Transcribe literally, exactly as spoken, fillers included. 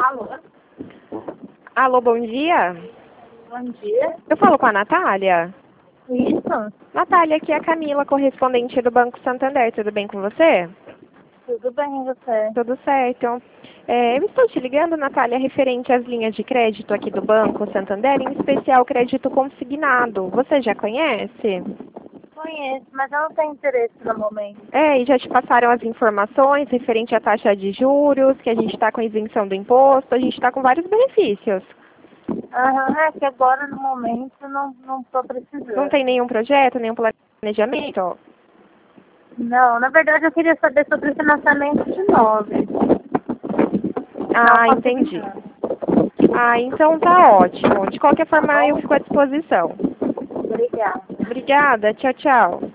Alô? Alô, bom dia. Bom dia. Eu falo com a Natália? Isso? Natália, aqui é a Camila, correspondente do Banco Santander. Tudo bem com você? Tudo bem, e você? Tudo certo. É, eu estou te ligando, Natália, referente às linhas de crédito aqui do Banco Santander, em especial crédito consignado. Você já conhece? Conheço, mas eu não tenho interesse no momento. É, e já te passaram as informações referente à taxa de juros, que a gente está com isenção do imposto, a gente está com vários benefícios. Aham, é que agora no momento não não estou precisando. Não tem nenhum projeto, nenhum planejamento? Não, na verdade eu queria saber sobre o financiamento de imóveis. Ah, Não entendi. consignado. Ah, então tá ótimo. De qualquer Tá forma, eu bom? fico à disposição. Obrigada. Obrigada. Tchau, tchau.